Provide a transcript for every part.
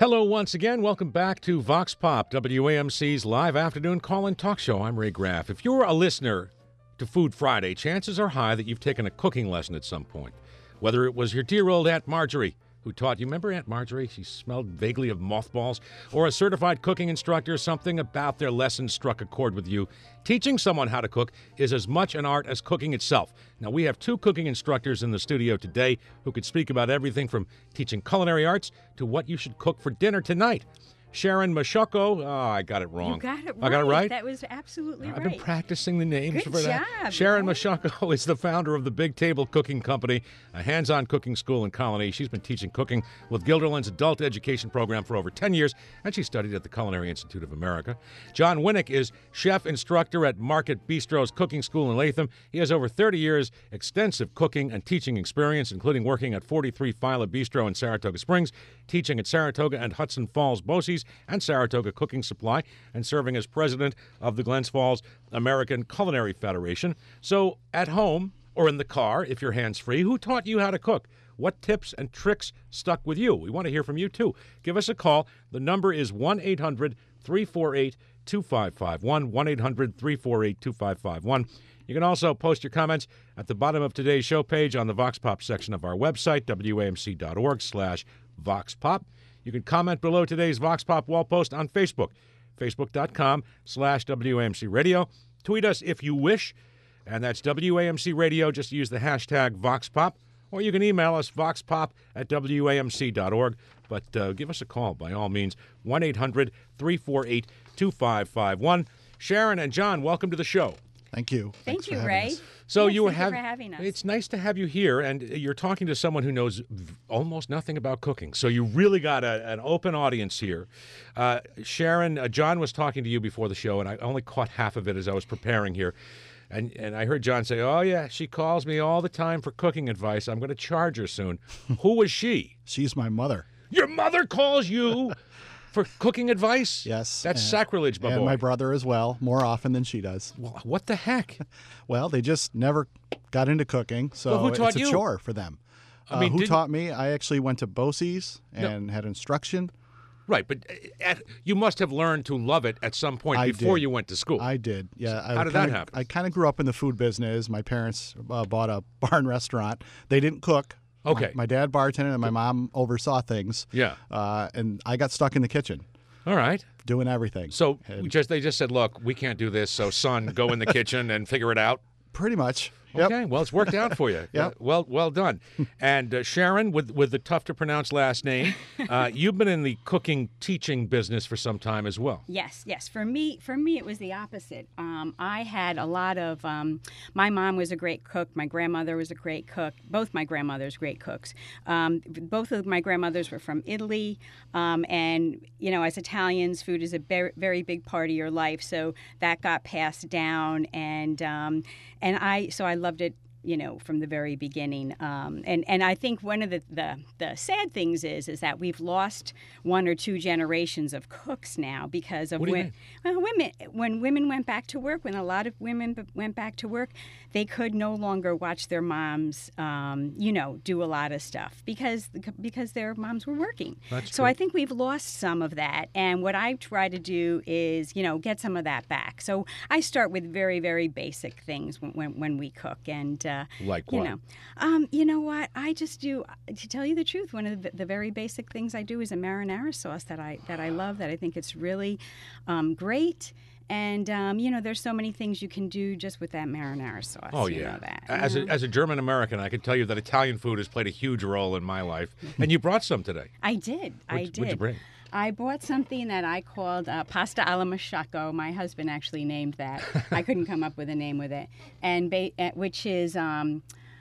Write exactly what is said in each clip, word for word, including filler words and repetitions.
Hello once again. Welcome back to Vox Pop, W A M C's live afternoon call-in talk show. I'm Ray Graff. If you're a listener to Food Friday, chances are high that you've taken a cooking lesson at some point. Whether it was your dear old Aunt Marjorie who taught you, remember Aunt Marjorie? She smelled vaguely of mothballs. Or a certified cooking instructor, something about their lesson struck a chord with you. Teaching someone how to cook is as much an art as cooking itself. Now, we have two cooking instructors in the studio today who could speak about everything from teaching culinary arts to what you should cook for dinner tonight. Sharon Mashoko, oh, I got it wrong. You got it right. I got it right? That was absolutely I've right. I've been practicing the names Good for that. job, Sharon right? Mashoko is the founder of the Big Table Cooking Company, a hands-on cooking school in Colony. She's been teaching cooking with Guilderland's adult education program for over ten years, and she studied at the Culinary Institute of America. John Winnick is chef instructor at Market Bistro's Cooking School in Latham. He has over thirty years extensive cooking and teaching experience, including working at forty-three Fila Bistro in Saratoga Springs, teaching at Saratoga and Hudson Falls Bosie's and Saratoga Cooking Supply, and serving as president of the Glens Falls American Culinary Federation. So at home or in the car, if you're hands-free, who taught you how to cook? What tips and tricks stuck with you? We want to hear from you, too. Give us a call. The number is one eight hundred three four eight two five five one, one eight hundred three four eight two five five one. You can also post your comments at the bottom of today's show page on the Vox Pop section of our website, W A M C dot org slash Vox Pop. You can comment below today's Vox Pop wall post on Facebook, facebook.com slash WAMC Radio. Tweet us if you wish, and that's W A M C Radio. Just use the hashtag Vox Pop, or you can email us, voxpop at W A M C dot org. But uh, give us a call, by all means, one eight hundred three four eight two five five one. Sharon and John, welcome to the show. Thank you. Thank Thanks you, for Ray. us. So Yes, you thank have you for having us. It's nice to have you here, and you're talking to someone who knows v- almost nothing about cooking. So you really got a, an open audience here. Uh, Sharon, uh, John was talking to you before the show, and I only caught half of it as I was preparing here. And and I heard John say, "Oh yeah, she calls me all the time for cooking advice. I'm going to charge her soon." Who was she? She's my mother. Your mother calls you for cooking advice? Yes. That's and- sacrilege, my and boy. my brother as well, more often than she does. Well, what the heck? Well, they just never got into cooking, so Well, who taught it's a you? chore for them. I mean, uh, who didn't- taught me? I actually went to Bosie's and had instruction. Right, but uh, at, you must have learned to love it at some point I before did. you went to school. I did. Yeah. I how did kinda, that happen? I kind of grew up in the food business. My parents uh, bought a barn restaurant. They didn't cook. Okay. My, my dad bartended and my mom oversaw things. Yeah. Uh, and I got stuck in the kitchen All right. doing everything. So And we just they just said, look, we can't do this. So, son, go in the kitchen and figure it out. pretty much. Yep. Okay. Well, it's worked out for you. Yep. Uh, well, well done. And uh, Sharon, with with the tough to pronounce last name, uh, you've been in the cooking teaching business for some time as well. Yes, yes. For me, for me, it was the opposite. Um, I had a lot of. Um, my mom was a great cook. My grandmother was a great cook. Both my grandmothers great cooks. Um, both of my grandmothers were from Italy, um, and you know, as Italians, food is a very, very big part of your life. So that got passed down, and um, and I so I loved it. You know, from the very beginning, um, and and I think one of the, the the sad things is is that we've lost one or two generations of cooks now because of What do you when mean? well, women when women went back to work, when a lot of women b- went back to work, they could no longer watch their moms, um, you know, do a lot of stuff because because their moms were working. That's so true. I think we've lost some of that, and what I try to do is, you know, get some of that back. So I start with very very basic things when when, when we cook, and uh, Like you what? know, um, you know what? I just do. To tell you the truth, one of the, the very basic things I do is a marinara sauce that I that I love. That I think it's really um, great. And um, you know, there's so many things you can do just with that marinara sauce. Oh you yeah. know that. As you a know? as a German American, I can tell you that Italian food has played a huge role in my life. And you brought some today. I did. I What'd- did. what'd you bring? I bought something that I called uh, pasta alla masciacco. My husband actually named that. I couldn't come up with a name with it, and ba- uh, which is. Um,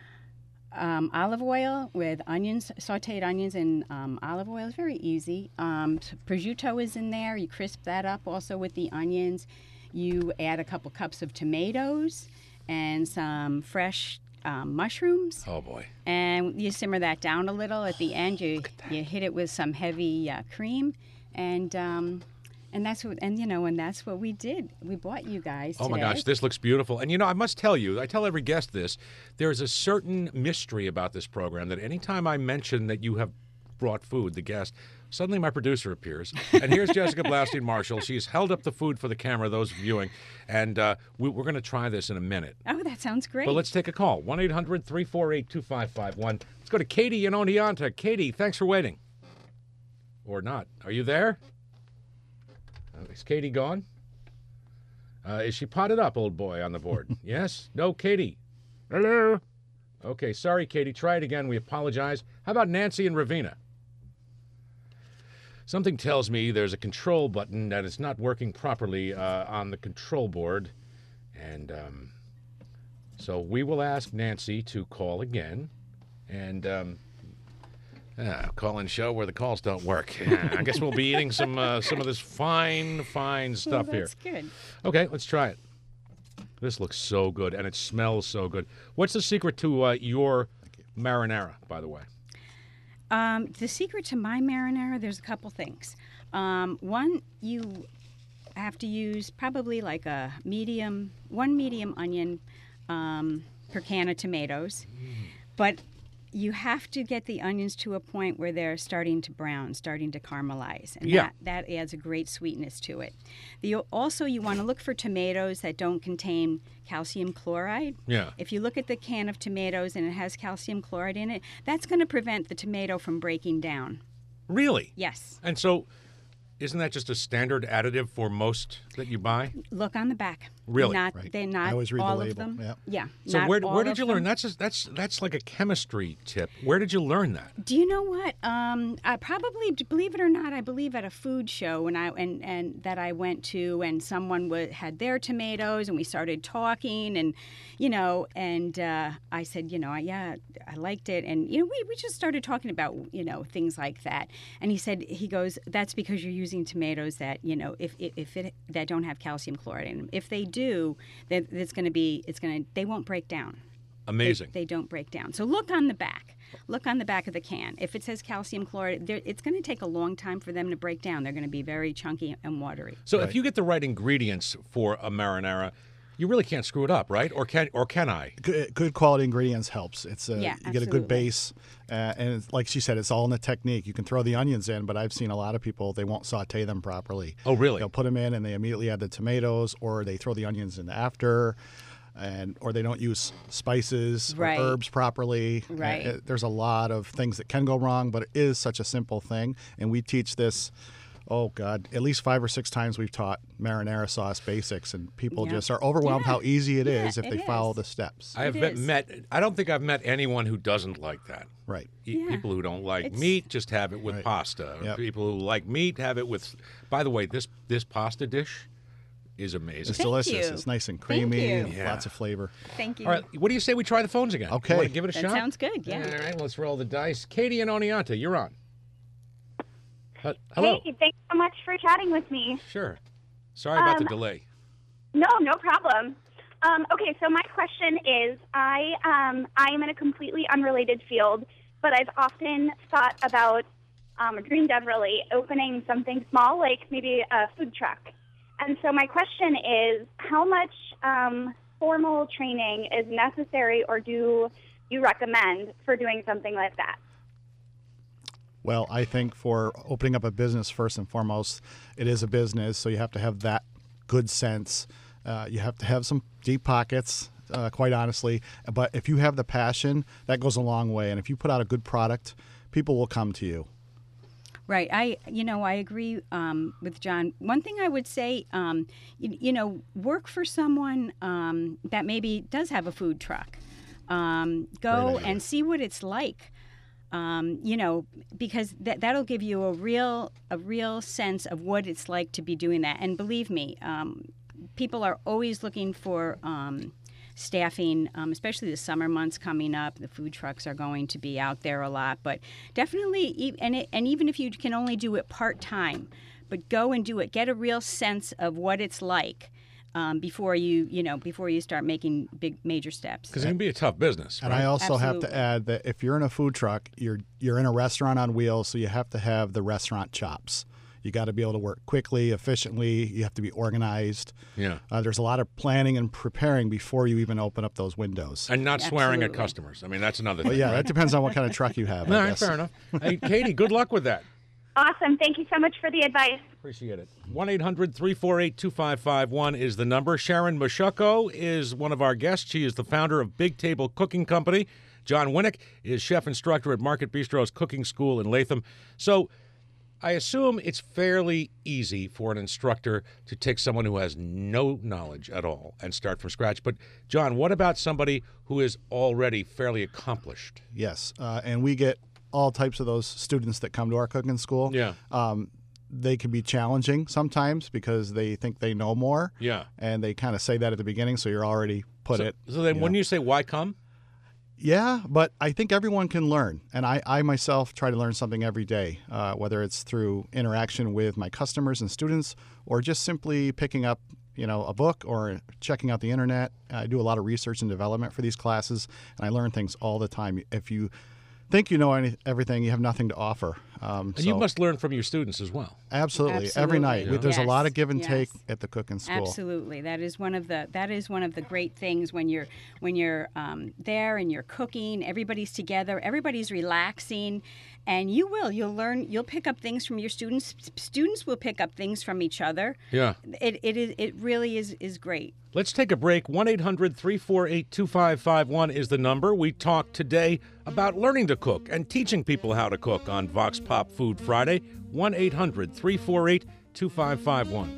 Um, olive oil with onions, sauteed onions and um, olive oil. It's very easy. Um, s- prosciutto is in there. You crisp that up also with the onions. You add a couple cups of tomatoes and some fresh um, mushrooms, Oh boy. and you simmer that down a little. At the end, you you hit it with some heavy uh, cream, and um, and that's what and you know and that's what we did. We bought you guys. Oh my today. gosh, this looks beautiful. And you know, I must tell you, I tell every guest this, there's a certain mystery about this program that anytime I mention that you have brought food, the guest. Suddenly my producer appears, and here's Jessica Blaustein Marshall. She's held up the food for the camera, those viewing, and uh, we, we're going to try this in a minute. Oh, that sounds great. But let's take a call, one eight hundred three four eight two five five one. Let's go to Katie in Oneonta. Katie, thanks for waiting. Or not. Are you there? Uh, is Katie gone? Uh, is she potted up, old boy, on the board? Yes? No, Katie? Hello? Okay, sorry, Katie. Try it again. We apologize. How about Nancy and Ravenna? Something tells me there's a control button that is not working properly uh, on the control board. And um, so we will ask Nancy to call again. And um, uh, call-in show where the calls don't work. Yeah, I guess we'll be eating some uh, some of this fine, fine stuff well, that's here. Good. Okay, let's try it. This looks so good, and it smells so good. What's the secret to uh, your marinara, by the way? Um, the secret to my marinara, there's a couple things. Um, one, you have to use probably like a medium, one medium onion um, per can of tomatoes. Mm. But you have to get the onions to a point where they're starting to brown, starting to caramelize. And yeah. that, that adds a great sweetness to it. The, also, you want to look for tomatoes that don't contain calcium chloride. Yeah. If you look at the can of tomatoes and it has calcium chloride in it, that's going to prevent the tomato from breaking down. Really? Yes. And so, isn't that just a standard additive for most that you buy? Look on the back. Really? Not, Right. They're not I always read all the of label. them. Yep. Yeah. So not where all where did of you learn? them. That's just, that's that's like a chemistry tip. Where did you learn that? Do you know what? Um, I probably, believe it or not, I believe at a food show when I and, and that I went to, and someone w- had their tomatoes, and we started talking, and you know, and uh, I said, you know, I, yeah, I liked it, and you know, we, we just started talking about you know things like that, and he said, he goes, that's because you're using tomatoes that you know if if, if it that don't have calcium chloride in them. If they do, then it's going to be, it's going to, they won't break down. Amazing. They, they don't break down. So look on the back. Look on the back of the can. If it says calcium chloride, it's going to take a long time for them to break down. They're going to be very chunky and watery. So Right. if you get the right ingredients for a marinara, you really can't screw it up, right? Or can or can I? Good, good quality ingredients helps. It's a, Yeah, you get a good absolutely. base, uh, and it's, like she said, it's all in the technique. You can throw the onions in, but I've seen a lot of people, they won't saute them properly. Oh, really? They'll put them in and they immediately add the tomatoes, or they throw the onions in after, and or they don't use spices Right. or herbs properly. Uh, Right. it- there's a lot of things that can go wrong, but it is such a simple thing, and we teach this. Oh God! At least five or six times we've taught marinara sauce basics, and people Yeah. just are overwhelmed Yeah. how easy it Yeah, is if it they follow is. the steps. I have It met, is. met. I don't think I've met anyone who doesn't like that. Right. E- Yeah. People who don't like It's- meat just have it with Right. pasta. Or Yep. People who like meat have it with. By the way, this this pasta dish is amazing. It's Thank delicious. you. It's nice and Thank creamy, you. and Yeah. lots of flavor. Thank you. All right, what do you say we try the phones again? Okay. You wanna give it a That shot. sounds good, yeah. All right, let's roll the dice. Katie and Oneonta, you're on. Uh, hello. Hey, thanks so much for chatting with me. Sure. Sorry about the Um, delay. No, no problem. Um, okay, so my question is, I um, I am in a completely unrelated field, but I've often thought about, um, dreamed of really, opening something small, like maybe a food truck. And so my question is, how much um, formal training is necessary, or do you recommend for doing something like that? Well, I think for opening up a business, first and foremost, it is a business, so you have to have that good sense. Uh, you have to have some deep pockets, uh, quite honestly. But if you have the passion, that goes a long way. And if you put out a good product, people will come to you. Right. I, you know, I agree um, with John. One thing I would say, um, you, you know, work for someone um, that maybe does have a food truck. Um, go Great idea. and see what it's like. Um, you know, because that that'll give you a real a real sense of what it's like to be doing that. And believe me, um, people are always looking for um, staffing, um, especially the summer months coming up. The food trucks are going to be out there a lot, but definitely, e- and it, and even if you can only do it part time, but go and do it. Get a real sense of what it's like. Um, before you, you know, before you start making big, major steps. Because it can be a tough business, And right? I also have Absolutely. to add that if you're in a food truck, you're you're in a restaurant on wheels, so you have to have the restaurant chops. You got to be able to work quickly, efficiently. You have to be organized. Yeah. Uh, there's a lot of planning and preparing before you even open up those windows. And not swearing at Absolutely. customers. I mean, that's another thing. But yeah, right? that depends on what kind of truck you have. I All right, guess. fair enough. Hey, Katie, good luck with that. Awesome. Thank you so much for the advice. Appreciate it. one eight hundred three four eight two five five one is the number. Sharon Mashucko is one of our guests. She is the founder of Big Table Cooking Company. John Winnick is chef instructor at Market Bistro's Cooking School in Latham. So I assume it's fairly easy for an instructor to take someone who has no knowledge at all and start from scratch. But, John, what about somebody who is already fairly accomplished? Yes, uh, and we get all types of those students that come to our cooking school. Yeah. Um, they can be challenging sometimes because they think they know more. Yeah. And they kind of say that at the beginning, so you're already put So, it. so then you when know. you say why come? Yeah, but I think everyone can learn. And I, I myself try to learn something every day, uh, whether it's through interaction with my customers and students or just simply picking up, you know, a book or checking out the internet. I do a lot of research and development for these classes, and I learn things all the time. If you think you know any, everything, you have nothing to offer. Um, And so you must learn from your students as well. absolutely, every Absolutely. night. Yeah. There's a lot Yes, of give and yes. take at the cooking school. Absolutely, that is one of the that is one of the great things when you're when you're um, there and you're cooking. Everybody's together. Everybody's relaxing, and you will you'll learn. You'll pick up things from your students. Students will pick up things from each other. Yeah. It it is it really is is great. Let's take a break. one eight hundred three four eight two five five one is the number. We talk today about learning to cook and teaching people how to cook on Vox Pop Food Friday. one eight hundred three four eight two five five one.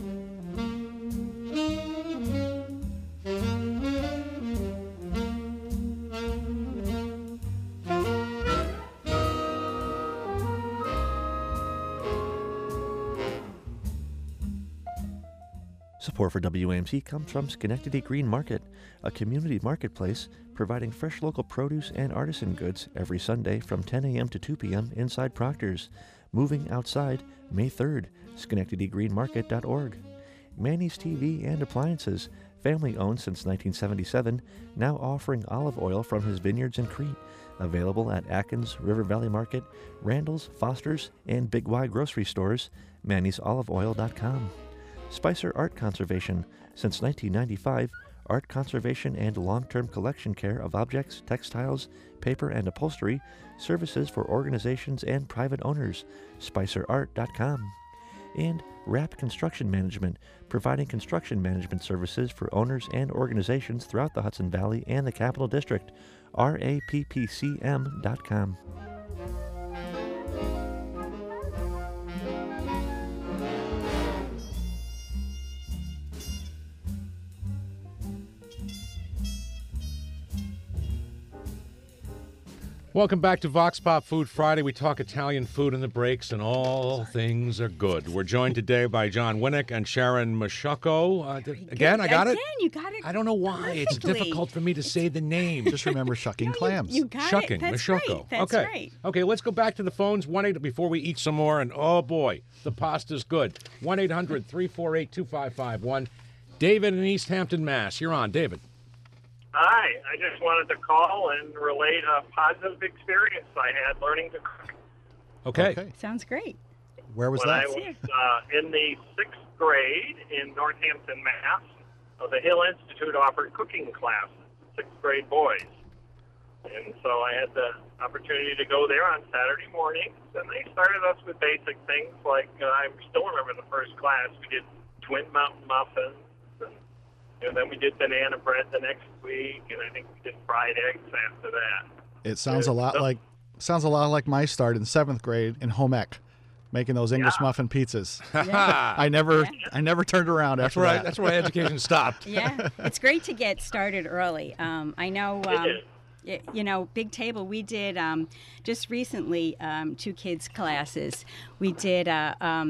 Support for W A M C comes from Schenectady Green Market, a community marketplace providing fresh local produce and artisan goods every Sunday from ten a.m. to two p.m. inside Proctor's. Moving outside May third, schenectady green market dot org. Manny's T V and Appliances, family owned since nineteen seventy-seven, now offering olive oil from his vineyards in Crete. Available at Atkins, River Valley Market, Randall's, Foster's, and Big Y grocery stores. manny's olive oil dot com. Spicer Art Conservation. Since nineteen ninety-five, art conservation and long-term collection care of objects, textiles, paper, and upholstery, services for organizations and private owners. spicer art dot com. And Wrap Construction Management, providing construction management services for owners and organizations throughout the Hudson Valley and the Capital District. R A P P C M dot com. Welcome back to Vox Pop Food Friday. We talk Italian food in the breaks, and all things are good. We're joined today by John Winnick and Sharon Mashucko. Uh, th- again, I got Again, it? you got it. I don't know why. It's perfectly. difficult for me to say the name. Just remember shucking clams. You got Shucking, it. That's Mashucko. right. That's okay. right. Okay, let's go back to the phones. One eight before we eat some more, and oh boy, the pasta's good. one eight hundred three four eight two five five one. David in East Hampton, Mass. You're on, David. Hi, I just wanted to call and relate a positive experience I had learning to cook. Okay. Okay. Sounds great. Where was When that? I was uh, in the sixth grade in Northampton, Mass, uh, the Hill Institute offered cooking classes, sixth grade boys. And so I had the opportunity to go there on Saturday mornings, and they started us with basic things like, uh, I still remember the first class, we did Twin Mountain muffins, and, and then we did banana bread the next week, and I think we did fried eggs after that. It sounds a lot Yeah. like sounds a lot like my start in seventh grade in home ec, making those English Yeah. muffin pizzas. Yeah. I never I never turned around That's after where I, that. that's where education stopped. Yeah, it's great to get started early. Um, I know, um, is. y- you know, Big Table, we did um, just recently um, two kids' classes. We did a, um,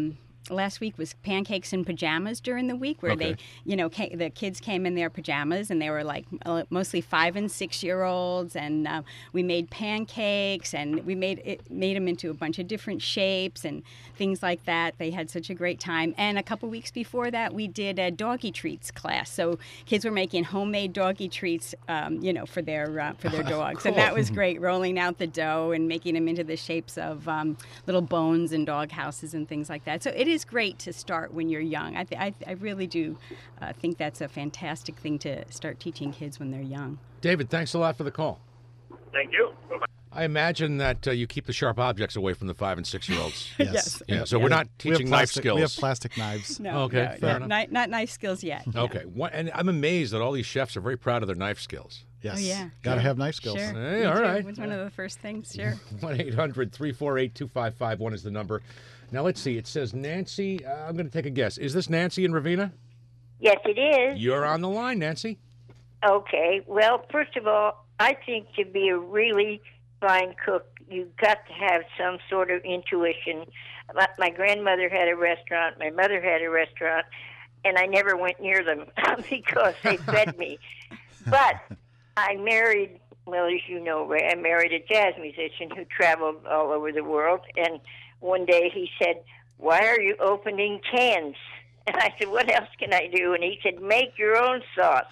last week was pancakes in pajamas during the week, where Okay. they, you know, ca- the kids came in their pajamas, and they were like uh, mostly five and six year olds, and uh, we made pancakes, and we made it made them into a bunch of different shapes and things like that. They had such a great time. And a couple weeks before that, we did a doggy treats class. So kids were making homemade doggy treats, um, you know, for their uh, for their dogs, and that was great. Rolling out the dough and making them into the shapes of um, little bones and dog houses and things like that. So it is great to start when you're young. I th- I, I really do uh, think that's a fantastic thing to start teaching kids when they're young. David, thanks a lot for the call. Thank you. Bye-bye. I imagine that uh, you keep the sharp objects away from the five and six year olds. Yes. Yeah, so we're not We have teaching knife plastic- skills. We have plastic knives. No, Okay, no, fair no, enough. Not, not knife skills yet. no. Okay, what, and I'm amazed that all these chefs are very proud of their knife skills. Yes. Oh, yeah. Got to Sure. have knife skills. Sure. Hey, Me all too. right. It was one of the first things, sure. one eight hundred three four eight two five five one is the number. Now, let's see. It says Nancy. Uh, I'm going to take a guess. Is this Nancy in Ravenna? Yes, it is. You're on the line, Nancy. Okay. Well, first of all, I think to be a really fine cook, you've got to have some sort of intuition. My, my grandmother had a restaurant. My mother had a restaurant, and I never went near them because they fed me. But I married, well, as you know, Ray, I married a jazz musician who traveled all over the world. And one day he said, "Why are you opening cans?" And I said, "What else can I do?" And he said, "Make your own sauce."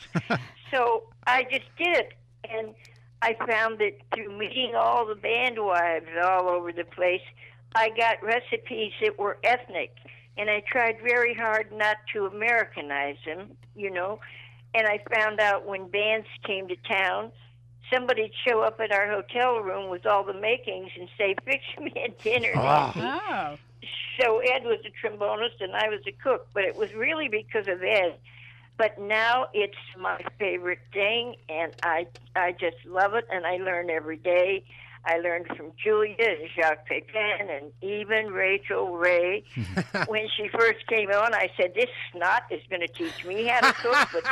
So I just did it. And I found that through meeting all the band wives all over the place, I got recipes that were ethnic. And I tried very hard not to Americanize them, you know. And I found out when bands came to town, somebody'd show up at our hotel room with all the makings and say, "Fix me a dinner." Oh. So Ed was a trombonist and I was a cook, but it was really because of Ed. But now it's my favorite thing, and I I just love it, and I learn every day. I learned from Julia and Jacques Pepin and even Rachel Ray. When she first came on, I said, "This snot is going to teach me how to cook." But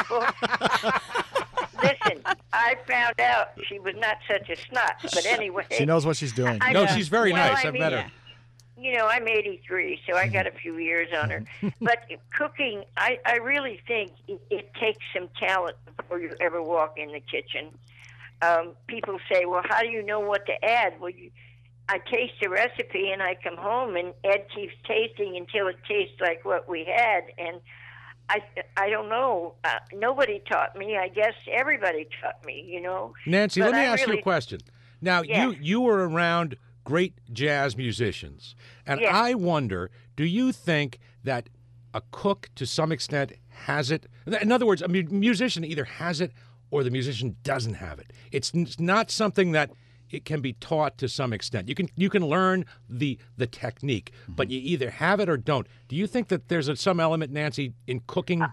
cook. Listen, I found out she was not such a snot. But anyway. She knows what she's doing. I- No, she's very Well, nice. I I've mean, met her. You know, I'm eighty-three, so I got a few years on her. But cooking, I, I really think it, it takes some talent before you ever walk in the kitchen. Um, people say, "Well, how do you know what to add?" Well, you, I taste a recipe and I come home and Ed keeps tasting until it tastes like what we had. And I, I don't know. Uh, nobody taught me. I guess everybody taught me, you know. Nancy, But let me I ask you really- a question. Now, Yeah. you you were around great jazz musicians, and Yeah. I wonder, do you think that a cook, to some extent, has it? In other words, a mu- musician either has it or the musician doesn't have it. It's, n- it's not something that it can be taught to some extent. You can you can learn the the technique, but you either have it or don't. Do you think that there's a, some element, Nancy, in cooking?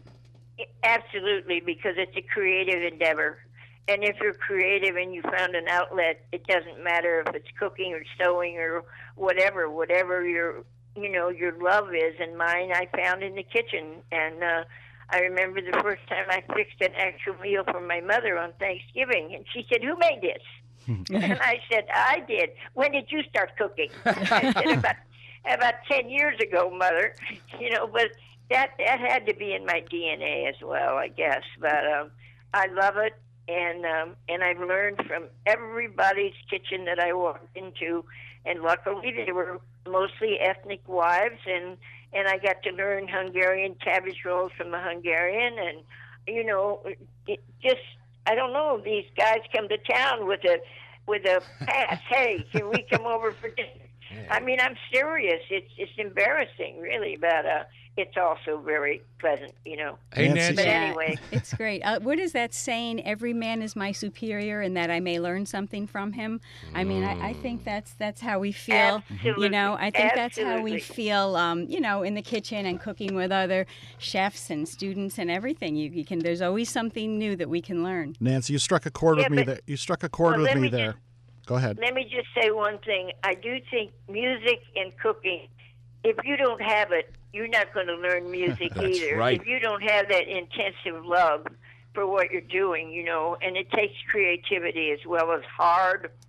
Absolutely, because it's a creative endeavor. And if you're creative and you found an outlet, it doesn't matter if it's cooking or sewing or whatever, whatever your, you know, your love is. And mine I found in the kitchen. And uh, I remember the first time I fixed an actual meal for my mother on Thanksgiving. And she said, "Who made this?" And I said, "I did." "When did you start cooking?" I said, about, about ten years ago, Mother. You know, but that, that had to be in my D N A as well, I guess. But um, I love it. And um, and I've learned from everybody's kitchen that I walked into, and luckily they were mostly ethnic wives, and, and I got to learn Hungarian cabbage rolls from a Hungarian, and you know, it just I don't know. These guys come to town with a with a pass. "Hey, can we come over for dinner?" I mean, I'm serious. It's it's embarrassing, really, but uh, it's also very pleasant, you know. Hey, Nancy- Nancy. But Yeah, anyway. it's great. Uh, what is that saying? "Every man is my superior, and that I may learn something from him." I mean, I, I think that's that's how we feel. Absolutely. You know, I think that's how we Absolutely. feel. Um, you know, in the kitchen and cooking with other chefs and students and everything. You, you can. There's always something new that we can learn. Nancy, you struck a chord Yeah, with me but- there. You struck a chord Well, with let me me there. just- Go ahead. Let me just say one thing. I do think music and cooking, if you don't have it, you're not going to learn music That's either. right. If you don't have that intensive love for what you're doing, you know, and it takes creativity as well as hard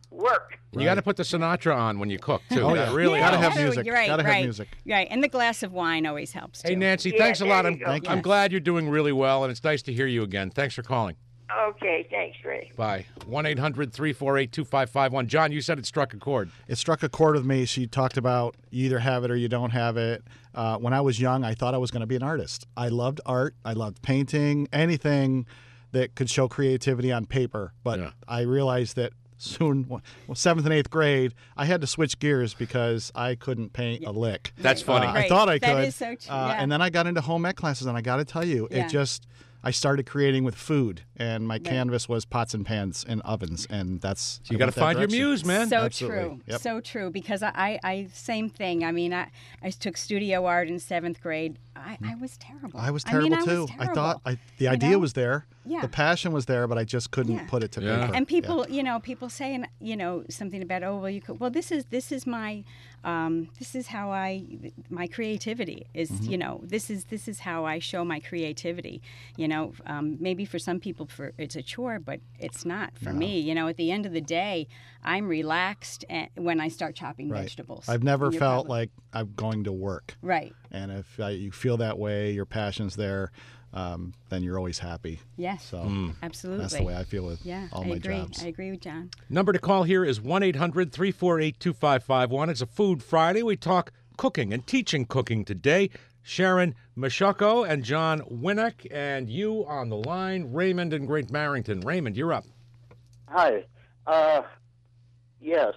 work. You got to put the Sinatra on when you cook, too. Oh, That yeah. really Gotta helps. have music. You're right, Gotta have right, music. Right, and the glass of wine always helps, too. Hey, Nancy, Yeah, thanks a lot. there I'm, you go. Thank you. I'm glad you're doing really well, and it's nice to hear you again. Thanks for calling. Okay, thanks, Ray. Bye. one eight hundred three four eight two five five one. John, you said it struck a chord. It struck a chord with me. She talked about you either have it or you don't have it. Uh, when I was young, I thought I was going to be an artist. I loved art. I loved painting, anything that could show creativity on paper. But Yeah. I realized that soon, well, seventh and eighth grade, I had to switch gears because I couldn't paint a lick. That's funny. Uh, I Right. thought I That could. is so true, uh, yeah. And then I got into home ec classes, and I got to tell you, Yeah. it just. I started creating with food, and my canvas was pots and pans and ovens, and that's You I got to went that find your direction. muse, man. So Absolutely. true. Yep. So true. Because I, I, I, same thing. I mean, I, I took studio art in seventh grade. I, I was terrible. I was I terrible mean, I too. was I thought terrible, I, the you idea know? was there, Yeah. the passion was there, but I just couldn't Yeah. put it to Yeah. paper. And Yeah. people, you know, people saying, you know, something about, oh, well, you could, well, this is this is my, um, this is how I, my creativity is, Mm-hmm. you know, this is this is how I show my creativity. You know, um, maybe for some people, for it's a chore, but it's not for me. You know, at the end of the day, I'm relaxed and, when I start chopping Right. vegetables. I've never And you're felt probably- like I'm going to work, right. and if uh, you feel that way, your passion's there, um, then you're always happy. Yes. So Absolutely. that's the way I feel with Yeah, all I my agree. jobs. I agree with John. Number to call here is one eight hundred three four eight two five five one. It's a Food Friday. We talk cooking and teaching cooking today. Sharon Mashoko and John Winnick, and you on the line, Raymond in Great Barrington. Raymond, you're up. Hi. Uh, yes.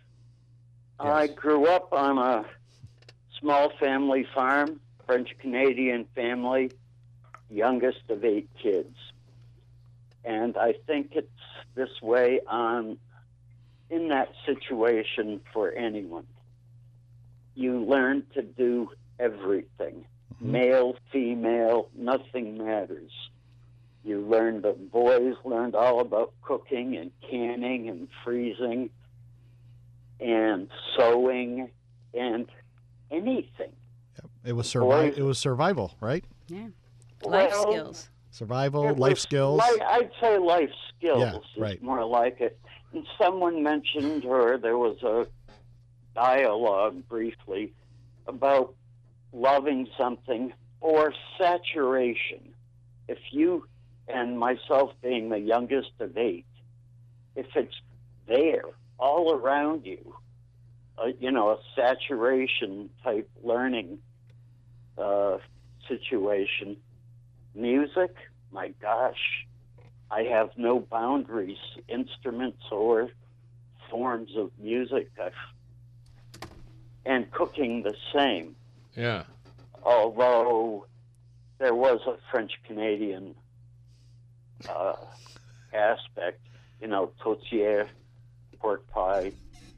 I grew up on a small family farm, French-Canadian family, youngest of eight kids. And I think it's this way on in that situation for anyone. You learn to do everything. Male, female, nothing matters. You learned, the boys learned all about cooking and canning and freezing and sewing and anything. It was survi- Boys- It was survival, right? Yeah. Life Well, skills. Survival, It life was skills. li- I'd say life skills Yeah, is right. more like it. And someone mentioned, or there was a dialogue briefly about loving something or saturation. If you, and myself being the youngest of eight, if it's there all around you, uh, you know, a saturation type learning uh, situation, music, my gosh, I have no boundaries, instruments or forms of music. I've, and cooking the same. Yeah. Although there was a French-Canadian uh, aspect, you know, tourtière, pork pie,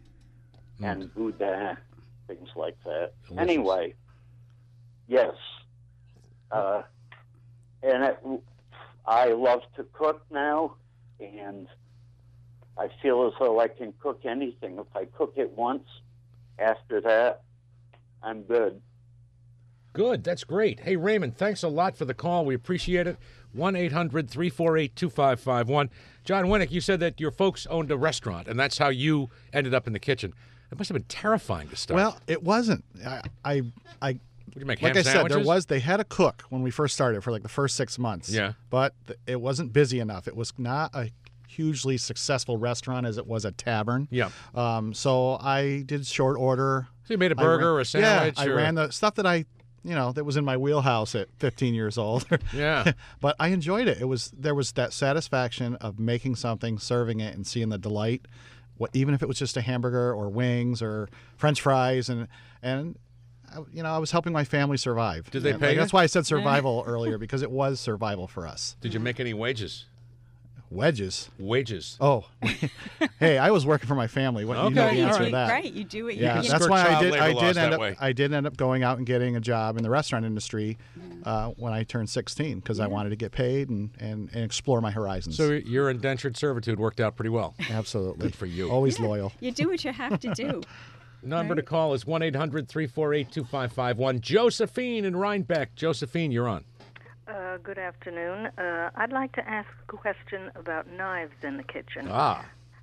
and boudin, things like that. Delicious. Anyway, yes. Uh, and it, I love to cook now, and I feel as though I can cook anything. If I cook it once, after that, I'm good. Good. That's great. Hey, Raymond, thanks a lot for the call. We appreciate it. one eight hundred three four eight two five five one. John Winnick, you said that your folks owned a restaurant, and that's how you ended up in the kitchen. It must have been terrifying to start. Well, it wasn't. I, I, I Would you make like ham I said, there sandwiches? was. They had a cook when we first started for like the first six months. Yeah. But th- it wasn't busy enough. It was not a hugely successful restaurant as it was a tavern. Yeah. Um, so I did short order. So you made a I burger ran- or a sandwich? Yeah, I or... ran the stuff that I, you know, that was in my wheelhouse at fifteen years old. Yeah. But I enjoyed it. It was there was that satisfaction of making something, serving it, and seeing the delight. What even if it was just a hamburger or wings or French fries, and and I- you know I was helping my family survive. Did they And, pay like, you? That's why I said survival earlier, because it was survival for us. Did you make any wages? Wedges. Wages. Oh, hey, I was working for my family. What you know Okay, the all answer right. to that? Right, you do it. Yeah, you, that's skirt why I child did. labor I laws did that end up. way. I did end up going out and getting a job in the restaurant industry uh, when I turned sixteen because I wanted to get paid and, and, and explore my horizons. So your indentured servitude worked out pretty well. Absolutely, Good for you. Always loyal. you do what you have to do. Number to call is one eight hundred three four eight two five five one. Josephine in Rhinebeck. Josephine, you're on. Uh, good afternoon. Uh, I'd like to ask a question about knives in the kitchen. Ah.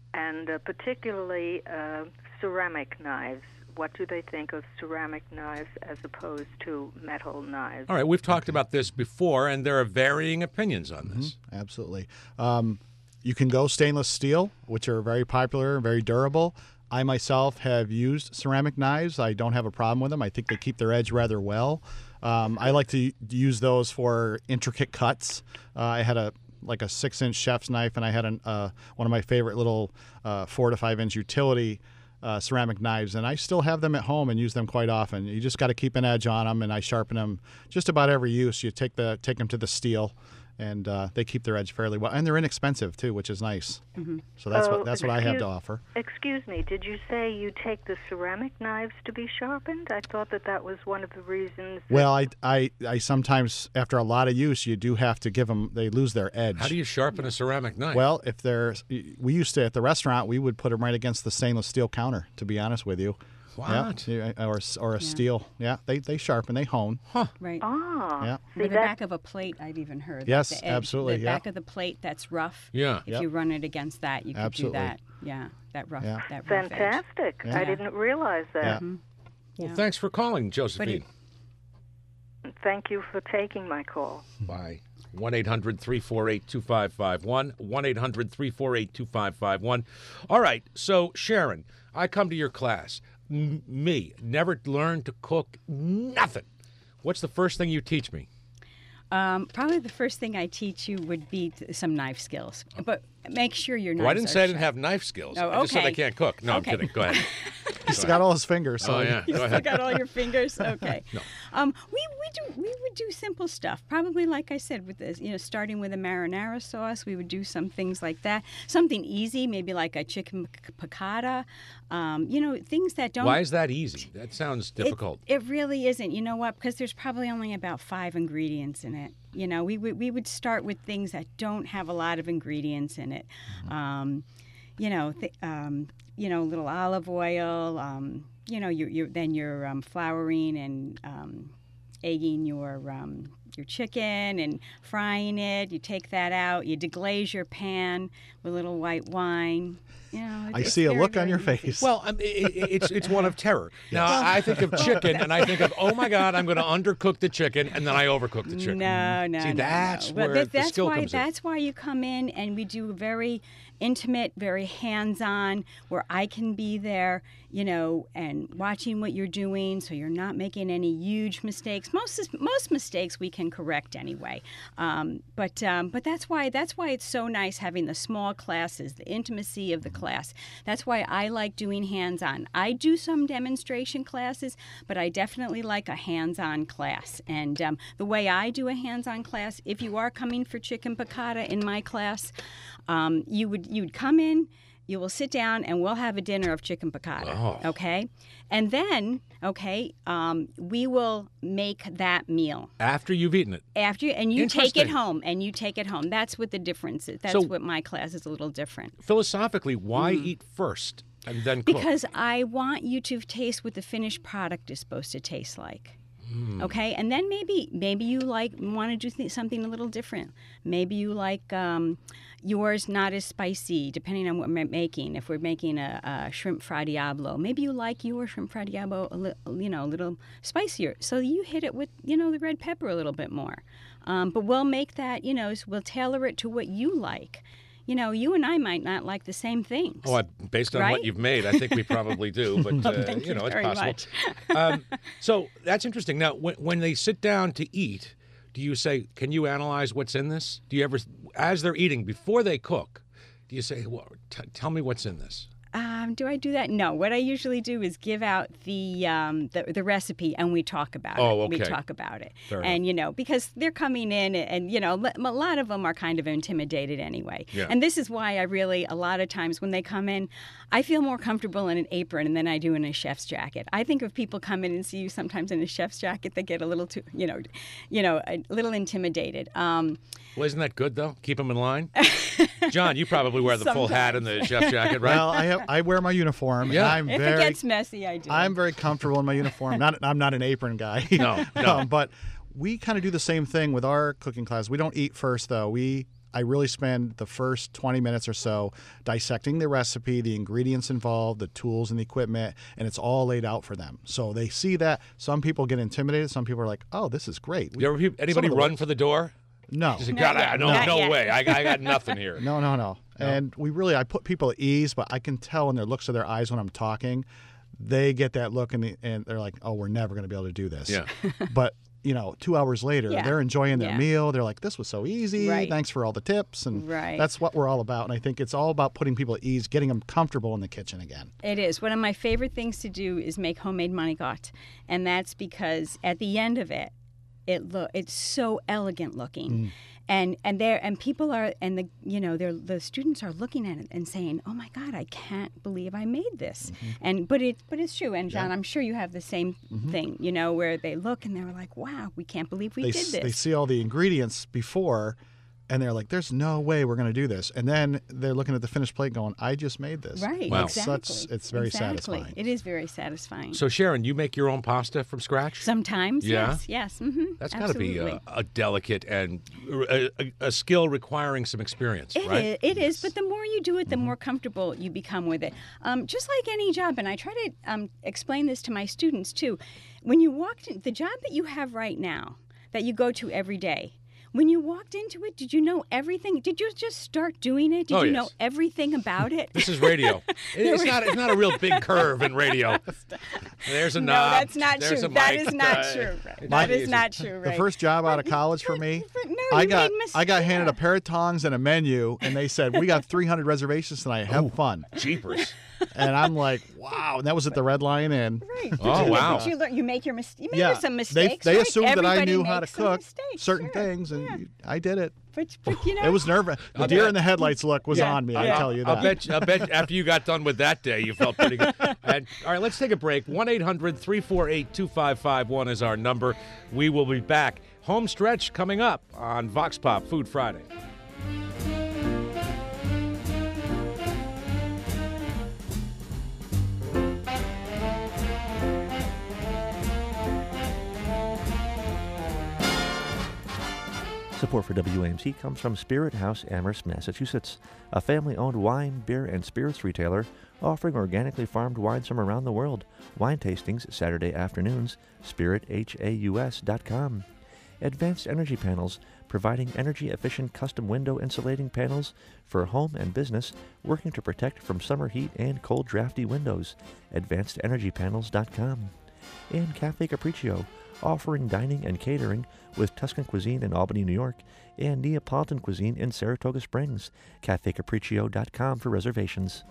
and uh, particularly uh, ceramic knives. What do they think of ceramic knives as opposed to metal knives? All right, we've talked about this before, and there are varying opinions on this. Mm-hmm. Absolutely. Um, you can go stainless steel, which are very popular, very durable. I myself have used ceramic knives. I don't have a problem with them. I think they keep their edge rather well. Um, I like to use those for intricate cuts. Uh, I had a like a six-inch chef's knife, and I had an, uh, one of my favorite little uh, four to five-inch utility uh, ceramic knives, and I still have them at home and use them quite often. You just got to keep an edge on them, and I sharpen them just about every use. You take the take them to the steel, and uh, they keep their edge fairly well, and they're inexpensive too, which is nice. Mm-hmm. So that's Oh, what that's what I have excuse- to offer. Excuse me, did you say you take the ceramic knives to be sharpened? I thought that that was one of the reasons. that- Well, I, I, I sometimes, after a lot of use, you do have to give them, they lose their edge. How do you sharpen a ceramic knife? Well, if they're, we used to, at the restaurant, we would put them right against the stainless steel counter, to be honest with you. What? Yeah, or, or a Yeah. steel. Yeah, they, they sharpen, they hone. Right. Ah, Yeah. see Or the that- back of a plate, I've even heard. like Yes, the edge, absolutely, The yeah. back of the plate that's rough. Yeah. If Yep. you run it against that, you could Absolutely. do that. Yeah, that rough. Yeah. That rough edge. Fantastic. Yeah. I didn't realize that. Yeah. Mhm. Well, Yeah. thanks for calling, Josephine. Thank you for taking my call. Bye. one eight hundred three four eight two five five one. one eight hundred three four eight two five five one. All right. So, Sharon, I come to your class. M- me, never learned to cook nothing. What's the first thing you teach me? Um, probably the first thing I teach you would be t- some knife skills, but make sure your knives Well, I didn't are say I didn't sharp. have knife skills. Oh, I just said I okay. can't cook. No, Okay. I'm kidding. Go ahead. He's got all his fingers. So Oh, yeah. You Go still ahead. got all your fingers? Okay. Um, we, we do we would do simple stuff. Probably, like I said, with this, you know, starting with a marinara sauce, we would do some things like that. Something easy, maybe like a chicken pic- piccata. Um, you know, things that don't. Why is that easy? That sounds It- difficult. It, really isn't. You know what? Because there's probably only about five ingredients in it. You know, we would we would start with things that don't have a lot of ingredients in it. Um, you know, th- um, you know, a little olive oil. Um, you know, you you then you're um, flouring and um, egging your um, your chicken and frying it. You take that out. You deglaze your pan with a little white wine. You know, I it's see a very, look on very your easy. face. Well, I mean, it, it- it's it's one of terror. Now, I think of chicken, and I think of, oh my God, I'm going to undercook the chicken, and then I overcook the chicken. No, no, See, no, that's no. where But that- the that's skill why comes in. that's why you come in and we do very intimate, very hands-on, where I can be there, you know, and watching what you're doing, so you're not making any huge mistakes. Most most mistakes we can correct anyway. Um, but um, but that's why that's why it's so nice having the small classes, the intimacy of the class. That's why I like doing hands-on. I do some demonstration classes, but I definitely like a hands-on class. And um, the way I do a hands-on class, if you are coming for chicken piccata in my class, um, you would you would come in. You will sit down and we'll have a dinner of chicken piccata. Oh. Okay, and then okay, um, we will make that meal After you've eaten it. after you, and you take it Interesting. home and you take it home. That's what the difference is. That's So- what my class is a little different. Philosophically, why eat first and then cook? Because I want you to taste what the finished product is supposed to taste like. Okay, and then maybe maybe you like want to do th- something a little different. Maybe you like um, yours not as spicy, depending on what we're making. If we're making a, a shrimp fra diablo, maybe you like your shrimp fra diablo a li- you know a little spicier. So you hit it with you know the red pepper a little bit more. Um, but we'll make that you know we'll tailor it to what you like. You know, you and I might not like the same things. Oh, I, based on Right? what you've made, I think we probably do. But uh, Thank you know, it's very possible. much. um, so that's interesting. Now, when, when they sit down to eat, do you say, "Can you analyze what's in this?" Do you ever, as they're eating before they cook, do you say, well, t- "Tell me what's in this"? Um, do I do that? No. What I usually do is give out the um, the, the recipe and we talk about Oh, it. We okay. talk about it. Fair and, you know, because they're coming in and, you know, l- a lot of them are kind of intimidated anyway. Yeah. And this is why I really, a lot of times when they come in, I feel more comfortable in an apron than I do in a chef's jacket. I think if people come in and see you sometimes in a chef's jacket, they get a little too, you know, you know, a little intimidated. Um, Well, isn't that good though? Keep them in line. John, you probably wear the full hat and the chef's jacket, right? Well, I have I wear my uniform. Yeah. And I'm if very it gets messy, I do. I'm very comfortable in my uniform. Not I'm not an apron guy. No, no. Um, but we kind of do the same thing with our cooking class. We don't eat first though. We I really spend the first twenty minutes or so dissecting the recipe, the ingredients involved, the tools and the equipment, and it's all laid out for them. So they see that. Some people get intimidated. Some people are like, oh, this is great. You ever, anybody the run work- for the door? No. Just, God, I, no, Not no yet. way. I, I got nothing here. No, no, no. And we really, I put people at ease, but I can tell in their looks of their eyes when I'm talking, they get that look and, the, and they're like, oh, we're never going to be able to do this. Yeah. But, you know, two hours later, Yeah. they're enjoying their Yeah. meal. They're like, this was so easy. Right. Thanks for all the tips. And Right. that's what we're all about. And I think it's all about putting people at ease, getting them comfortable in the kitchen again. It is. One of my favorite things to do is make homemade manigot. And that's because at the end of it, it lo- it's so elegant looking. Mm. And and there and people are and the you know they're the students are looking at it and saying, "Oh my God, I can't believe I made this." Mm-hmm. And but it but it's true. And John, Yeah. I'm sure you have the same thing. You know, where they look and they're like, "Wow, we can't believe we they, did s- this." they see all the ingredients before, and they're like, there's no way we're going to do this. And then they're looking at the finished plate going, I just made this. Right. Wow. It's Exactly. such- it's very exactly. satisfying. It is very satisfying. So, Sharon, you make your own pasta from scratch? Sometimes, Yeah? yes, yes. Mm-hmm. That's got to be Absolutely. a, a delicate and a, a, a skill requiring some experience, It right? is, it is, but the more you do it, the more comfortable you become with it. Um, just like any job, and I try to um, explain this to my students too. When you walked in, the job that you have right now, that you go to every day, when you walked into it, did you know everything? Did you just start doing it? Did Oh, you yes. know everything about it? This is radio. It- it's not. It's not a real big curve in radio. There's a no, knob. that's not there's true. A That mic. is not Uh, true. Ray. it's That is easy. not true, The Ray. first job out of But- college for but- me, but no, I you got made I got handed a mistakes. pair of tongs and a menu, and they said, we got three hundred reservations tonight. Have fun. Jeepers. And I'm like, wow. And that was at the Red Lion Inn. Right. Oh, But wow. you, learn, you make your mis- you make Yeah, some they, mistakes. they right? assumed that I Everybody knew how to makes some cook mistakes, certain sure. things, and Yeah. you- I did it. But, but you know, It was nervous. The I'll deer bet- in the headlights look was Yeah. on me. I Yeah. tell you I'll that. bet. You, I'll bet after you got done with that day, you felt pretty good. And, all right, let's take a break. one eight hundred three four eight two five five one is our number. We will be back. Home stretch coming up on Vox Pop Food Friday. Support for W A M C comes from Spirit House, Amherst, Massachusetts, a family-owned wine, beer, and spirits retailer offering organically farmed wines from around the world. Wine tastings Saturday afternoons, spirit haus dot com. Advanced Energy Panels, providing energy-efficient custom window insulating panels for home and business, working to protect from summer heat and cold drafty windows. advanced energy panels dot com. And Cafe Capriccio, offering dining and catering with Tuscan cuisine in Albany, New York, and Neapolitan cuisine in Saratoga Springs. cafe capriccio dot com for reservations.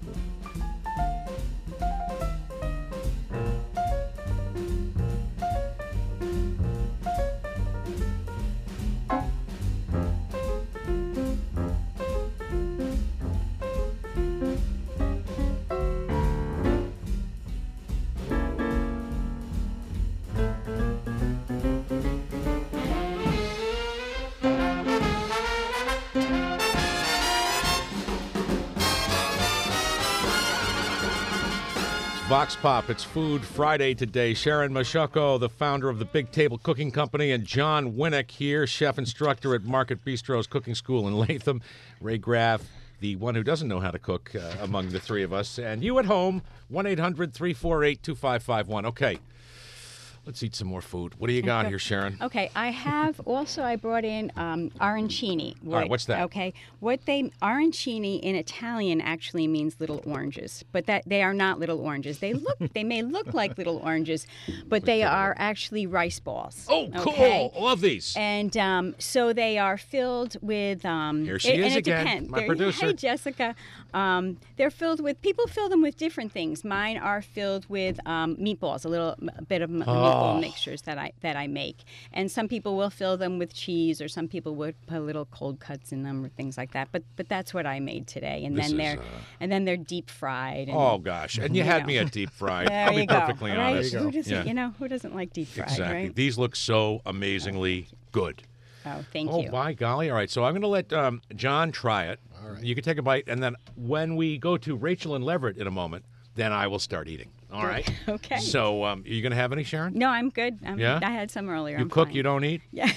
Vox Pop, it's Food Friday today. Sharon Mashoko, the founder of the Big Table Cooking Company, and John Winnick here, chef instructor at Market Bistro's Cooking School in Latham. Ray Graff, the one who doesn't know how to cook uh, among the three of us. And you at home, one eight hundred three four eight two five five one. Okay, let's eat some more food. What do you got here, Sharon? Okay, I have also, I brought in um, arancini. All right, what's that? Okay, what they, arancini in Italian actually means little oranges, but that they are not little oranges. They look, they may look like little oranges, but they are actually rice balls. Oh, cool. okay? Love these. And um, so they are filled with. Um, Here she it- is and it again, depends. my They're- producer. Hey, Jessica. Um, they're filled with. People fill them with different things. Mine are filled with um, meatballs, a little a bit of m- meatball mixtures that I that I make. And some people will fill them with cheese, or some people would put little cold cuts in them, or things like that. But but that's what I made today. And This then is, they're uh, and then they're deep fried. And, Oh, gosh. And you You had know. me at deep fried. There I'll be you go. perfectly Right? honest. Who doesn't, Yeah. you know, who doesn't like deep fried, Exactly. right? These look so amazingly good. Oh, thank Oh, you. by golly. All right. So I'm going to let um, John try it. All right. You can take a bite. And then when we go to Rachel and Leverett in a moment, then I will start eating. All right. Okay. So um, are you going to have any, Sharon? No, I'm good. I'm, Yeah? I had some earlier. You I'm cook, fine. you don't eat? Yeah.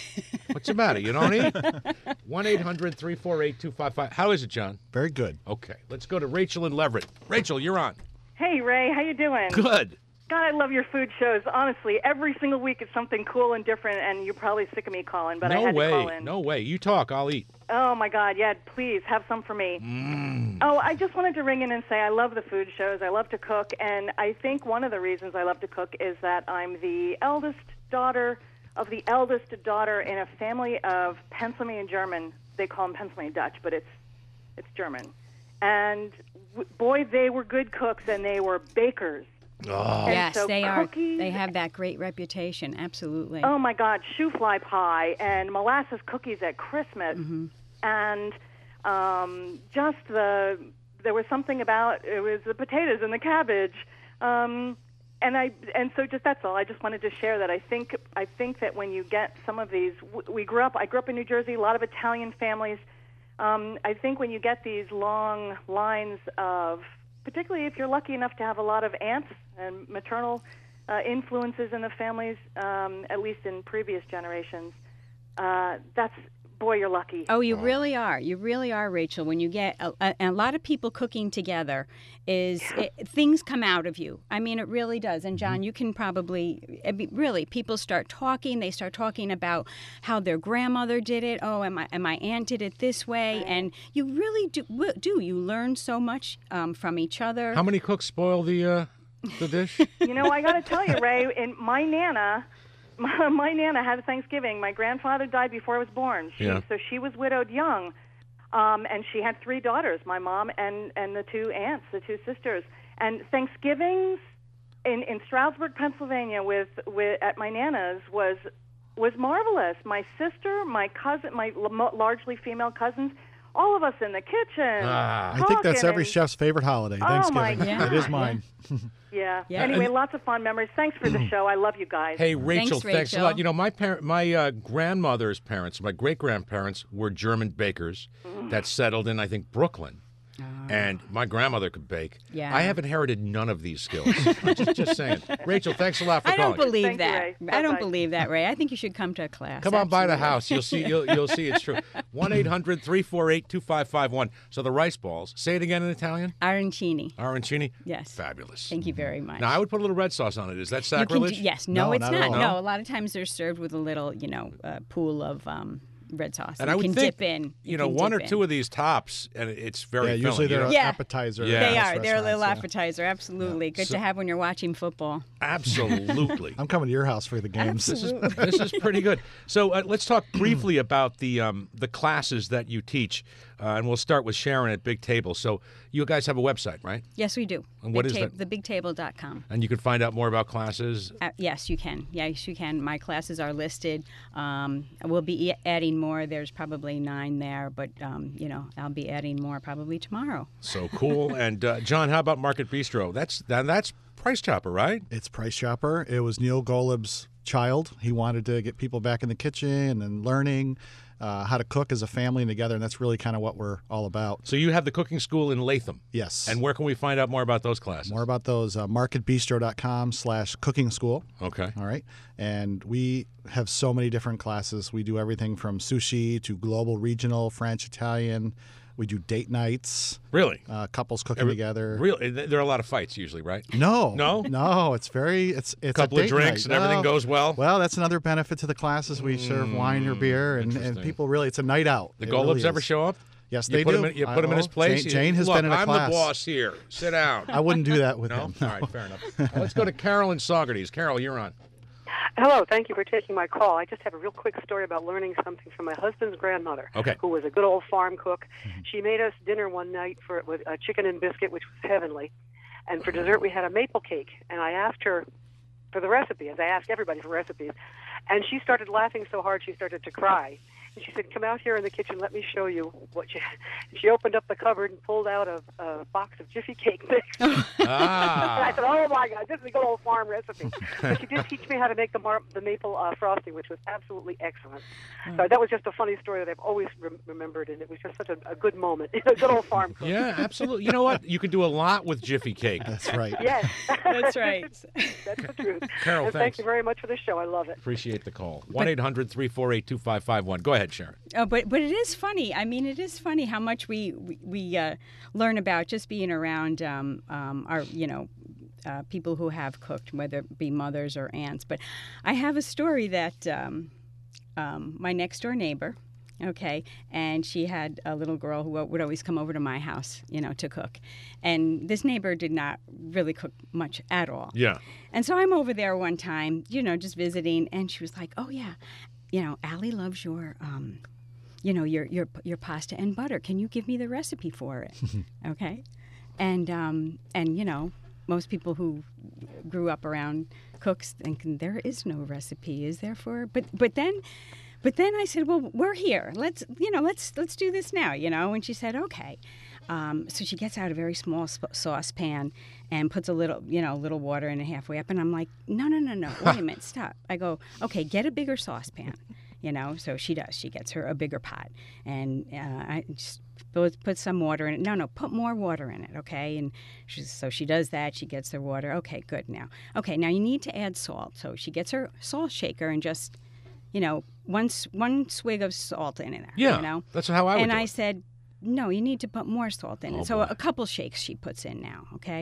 What's the matter? You don't eat? one eight hundred three four eight two five five. How is it, John? Very good. Okay, let's go to Rachel in Leverett. Rachel, you're on. Hey, Ray, how you doing? Good. God, I love your food shows. Honestly, every single week it's something cool and different, and you're probably sick of me calling, but no I had way. to call in. No way. You talk, I'll eat. Oh, my God, yeah, please, have some for me. Mm. Oh, I just wanted to ring in and say I love the food shows. I love to cook, and I think one of the reasons I love to cook is that I'm the eldest daughter of the eldest daughter in a family of Pennsylvania German. They call them Pennsylvania Dutch, but it's it's German. And, w- boy, they were good cooks, and they were bakers. Oh. And Yes, so they are. cookies- They have that great reputation. Absolutely. Oh my God, shoe fly pie and molasses cookies at Christmas, Mm-hmm. and um, just the there was something about it was the potatoes and the cabbage, um, and I and so just that's all. I just wanted to share that. I think I think that when you get some of these, w- we grew up. I grew up in New Jersey. A lot of Italian families. Um, I think when you get these long lines of, particularly if you're lucky enough to have a lot of aunts and maternal uh, influences in the families, um, at least in previous generations, uh, that's, boy, you're lucky. Oh, you really are. You really are, Rachel. When you get a, a, a lot of people cooking together, is it, things come out of you. I mean, it really does. And John, you can probably I mean, really people start talking. They start talking about how their grandmother did it. Oh, and my and my aunt did it this way. And you really do. Do you learn so much um, from each other? How many cooks spoil the uh, the dish? You know, I got to tell you, Ray, in my Nana, my, my Nana had a Thanksgiving. My grandfather died before I was born. She, Yeah. So she was widowed young, um, and she had three daughters, my mom and, and the two aunts, the two sisters. And Thanksgivings in, in Stroudsburg, Pennsylvania, with, with at my Nana's was was marvelous. My sister, my cousin, my l- largely female cousins, all of us in the kitchen. Ah. I think that's talking every and- chef's favorite holiday, Oh, my Thanksgiving. God. It is mine. Yeah. Yeah. Anyway, And- lots of fun memories. Thanks for the show. I love you guys. Hey, Rachel, Thanks, thanks a Rachel. lot. You know, my par- my uh, grandmother's parents, my great grandparents, were German bakers that settled in, I think, Brooklyn. And my grandmother could bake. Yeah. I have inherited none of these skills. I'm just, just saying. Rachel, thanks a lot for I don't calling. believe Thank you, that. Ray. I don't Bye-bye. believe that, Ray. I think you should come to a class. Come on by the Absolutely. house. You'll see. You'll, you'll see it's true. One eight hundred three four eight two five five one. So the rice balls. Say it again in Italian. Arancini. Arancini. Yes. Fabulous. Thank you very much. Now I would put a little red sauce on it. Is that You can do- sacrilege? yes. No, No, it's not not. at all. No, a lot of times they're served with a little, you know, uh, pool of um, red sauce. And you I would can think, dip in. you know, can one or dip two in. of these tops, and it's very Yeah, filling. usually you they're know? an Yeah. appetizer. Yeah. They at are. most They're a little restaurants, yeah. appetizer. Absolutely. Good So- to have when you're watching football. Absolutely. I'm coming to your house for the games. This is this is pretty good. So uh, let's talk briefly about the um, the classes that you teach, uh, and we'll start with Sharon at Big Table. So you guys have a website, right? Yes, we do. And what Big is Ta- that? the big table dot com. And you can find out more about classes. Uh, yes, you can. Yes, you can. My classes are listed. Um, we'll be e- adding more. There's probably nine there, but um, you know, I'll be adding more probably tomorrow. So cool. And uh, John, how about Market Bistro? That's that, that's Price Chopper, right? It's Price Chopper. It was Neil Golub's child. He wanted to get people back in the kitchen and learning uh, how to cook as a family and together, and that's really kind of what we're all about. So you have the cooking school in Latham. Yes. And where can we find out more about those classes? More about those, uh, market bistro dot com slash cooking school. Okay. All right. And we have so many different classes. We do everything from sushi to global, regional, French, Italian. We do date nights, Really? uh, couples cooking Every- together. Really? There are a lot of fights usually, right? No, No? no. It's very. It's it's Couple a of date drinks night. and everything Oh, goes well? Well, that's another benefit to the classes. We serve wine or beer, and, and interesting. people really. It's a night out. The It Golubs really ever is. show up? Yes, You they put do. him in, you I put him in his know. place. Jane, Jane has Look, been in a I'm class. the boss here. Sit down. I wouldn't do that with No? him. All right, fair enough. Well, let's go to Carol in Saugerties. Carol, you're on. Hello, thank you for taking my call. I just have a real quick story about learning something from my husband's grandmother, Okay. who was a good old farm cook. She made us dinner one night for with a chicken and biscuit, which was heavenly. And for dessert, we had a maple cake. And I asked her for the recipe, as I ask everybody for recipes. And she started laughing so hard she started to cry. And she said, "Come out here in the kitchen. Let me show you what you." She opened up the cupboard and pulled out a, a box of Jiffy Cake mix. Ah. And I said, "Oh my God, this is a good old farm recipe." But she did teach me how to make the mar- the maple uh, frosting, which was absolutely excellent. So that was just a funny story that I've always rem- remembered, and it was just such a, a good moment. A good old farm cook. Yeah, absolutely. You know what? You could do a lot with Jiffy Cake. That's right. Yes. That's right. That's the truth. Carol, and thanks. thank you very much for the show. I love it. Appreciate the call. one eight hundred three four eight two five five one. Go ahead, Sharon. Oh, but but it is funny. I mean, it is funny how much we we, we uh, learn about just being around um, um, our you know uh, people who have cooked, whether it be mothers or aunts. But I have a story that um, um, my next door neighbor. Okay, and she had a little girl who would always come over to my house, you know, to cook. And this neighbor did not really cook much at all. Yeah. And so I'm over there one time, you know, just visiting, and she was like, "Oh yeah, you know, Allie loves your, um, you know, your your your pasta and butter. Can you give me the recipe for it?" Okay, and um, and you know, most people who grew up around cooks think there is no recipe, is there for? But but then. But then I said, "Well, we're here. Let's, you know, let's let's do this now, you know." And she said, "Okay." Um, so she gets out a very small sp- saucepan and puts a little, you know, a little water in it halfway up. And I'm like, "No, no, no, no. Wait a minute. Stop." I go, "Okay, get a bigger saucepan." You know, so she does. She gets her a bigger pot, and uh, I just put, put some water in it. No, no, put more water in it, okay? And she, so she does that. She gets the water. Okay, good. Now, okay, now you need to add salt. So she gets her salt shaker and just, you know, one s- one swig of salt in there. Yeah, you know? that's how I would And do I it. said, "No, you need to put more salt in Oh, it." So boy. a couple shakes she puts in now, okay?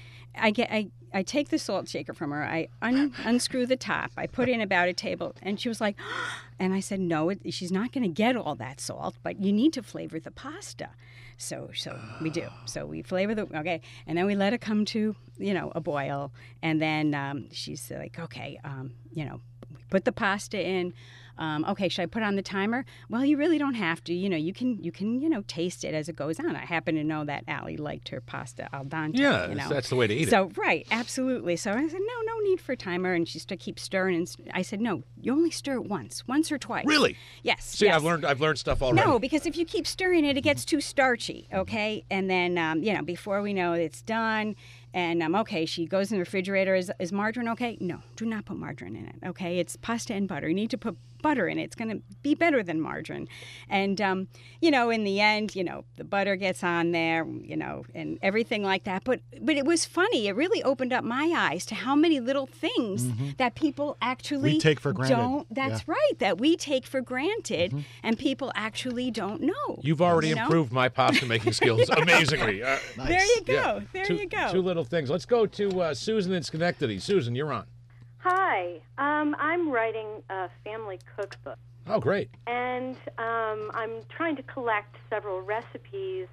I get I, I take the salt shaker from her. I un, unscrew the top. I put in about a table, and she was like, and I said, "No, it, she's not going to get all that salt, but you need to flavor the pasta." So so we do. So we flavor the okay, and then we let it come to, you know, a boil, and then um, she's like, "Okay, um, you know, we put the pasta in." Um, okay, should I put on the timer? Well, you really don't have to. You know, you can, you can, you know, taste it as it goes on. I happen to know that Allie liked her pasta al dente. Yeah, you know? that's the way to eat it. So, right, absolutely. So I said, no, no need for a timer. And she still keeps stirring. And I said, no, you only stir it once, once or twice. Really? Yes. See, yes. I've learned I've learned stuff already. No, because if you keep stirring it, it gets too starchy, okay? And then, um, you know, before we know it, it's done. And, um, okay, she goes in the refrigerator. Is, is margarine okay? No, do not put margarine in it, okay? It's pasta and butter. You need to put butter in it. It's going to be better than margarine. And, um, you know, in the end, you know, the butter gets on there, you know, and everything like that. But but it was funny. It really opened up my eyes to how many little things Mm-hmm. that people actually We take for granted. don't. That's Yeah. right, that we take for granted and people actually don't know. You've already you know? improved my pasta making skills amazingly. Uh, There you go. yeah. There two, you go. Two little things. Let's go to uh, Susan in Schenectady. Susan, you're on. Hi, um, I'm writing a family cookbook, Oh, great. and um, I'm trying to collect several recipes